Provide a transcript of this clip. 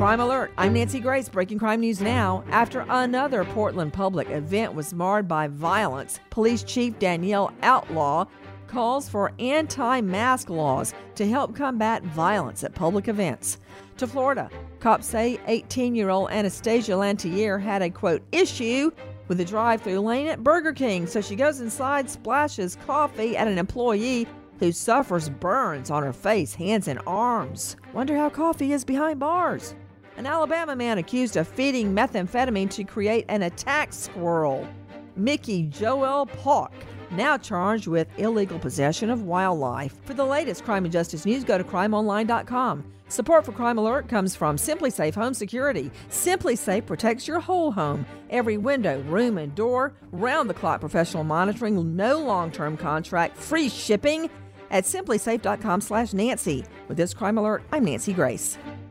Crime Alert. I'm Nancy Grace. Breaking crime news now. After another Portland public event was marred by violence, Police Chief Danielle Outlaw calls for anti-mask laws to help combat violence at public events. To Florida, cops say 18-year-old Anastasia Lantier had a, quote, issue with the drive-thru lane at Burger King, so she goes inside, splashes coffee at an employee who suffers burns on her face, hands, and arms. Wonder how coffee is behind bars. An Alabama man accused of feeding methamphetamine to create an attack squirrel. Mickey Joel Park, now charged with illegal possession of wildlife. For the latest crime and justice news, go to crimeonline.com. Support for Crime Alert comes from Simply Safe Home Security. Simply Safe protects your whole home. Every window, room, and door. Round-the-clock professional monitoring. No long-term contract. Free shipping at simplysafe.com/Nancy. With this Crime Alert, I'm Nancy Grace.